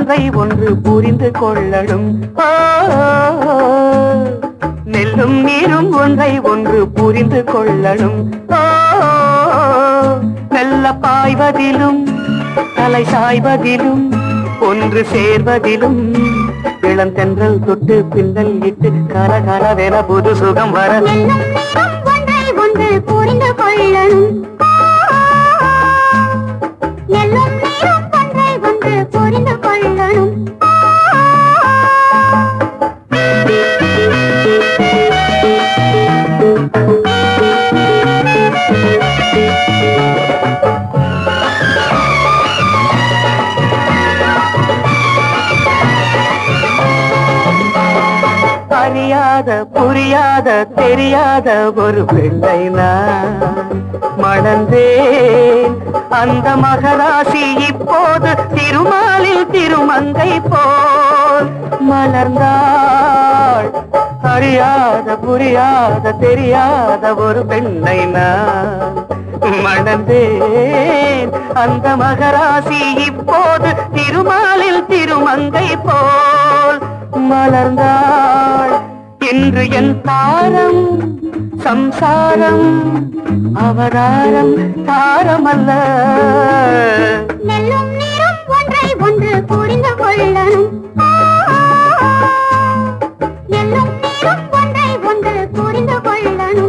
ஒன்றை ஒன்று புரிந்து கொள்ளணும். நெல்லும் நீரும் ஒன்றை ஒன்று புரிந்து கொள்ளணும். மெல்ல பாய்வதிலும் தலை சாய்வதிலும் ஒன்று சேர்வதிலும் இளந்தென்றல் தொட்டு பின்னல் இட்டு கலகலவென புது சுகம் வர ஒன்றை ஒன்று புரிந்து கொள்ளணும். நெல்லும் நீரும் ஒன்றை ஒன்று புரிந்து கொள்ளணும். அறியாத புரியாத தெரியாத ஒரு பெண்ணை நான் மணந்தேன். அந்த மகராசி இப்போது திருமாலில் திருமங்கை போல் மலர்ந்தாள். அறியாத புரியாத தெரியாத ஒரு பெண்ணை நான் மணந்தேன். அந்த மகராசி இப்போது திருமாலில் திருமங்கை போல் மலர்ந்தாள். இன்று என் தாரம் சம்சாரம் அவதாரம் தாரமல்ல. நெல்லும் நீரும் ஒன்றை ஒன்று புரிந்து கொள்ளணும். நெல்லும் நீரும் ஒன்றை ஒன்று புரிந்து கொள்ளணும்.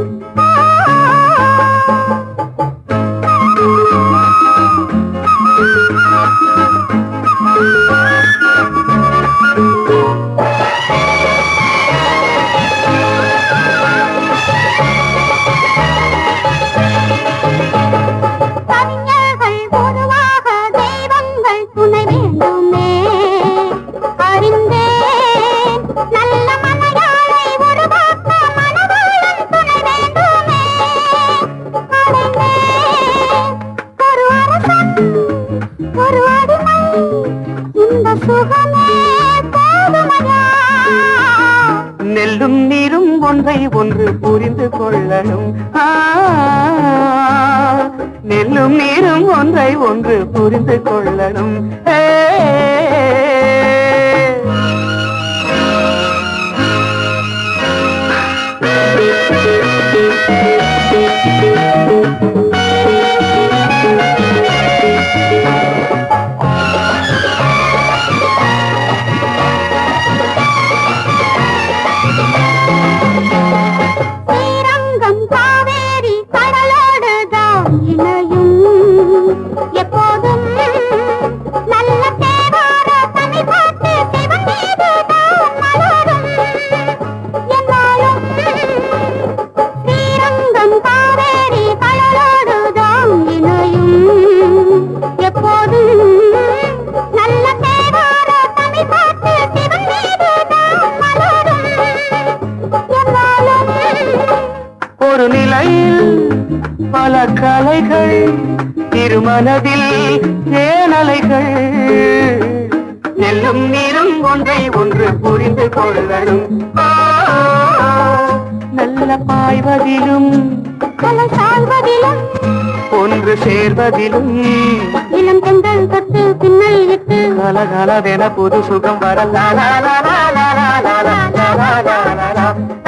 நெல்லும் நீரும் ஒன்றை ஒன்று புரிந்து கொள்ளணும். நெல்லும் நீரும் ஒன்றை ஒன்று புரிந்து கொள்ளணும். எப்போதும் நல்ல தேவார தமிழ் பாட்டு சிவன் மீது மலரும். என்னாலும் ஸ்ரீரங்கம் காவேரி கடலோடுதான் இணையும். எப்போதும் நல்ல தேவார தமிழ் பாட்டு சிவன் மீது மலரும். என்னாலும் ஒரு நிலையில் பல கலைகள் திருமனதில் தேனலைகள். நெல்லும் நீரும் ஒன்றை ஒன்று புரிந்து கொள்ளணும். நல்ல பாய்வதிலும் கலை சாய்வதிலும் ஒன்று சேர்வதிலும் இளம் பெண்கள் தொட்டு பின்னல் விட்டு கலகலவென புது சுகம் வரலாம்.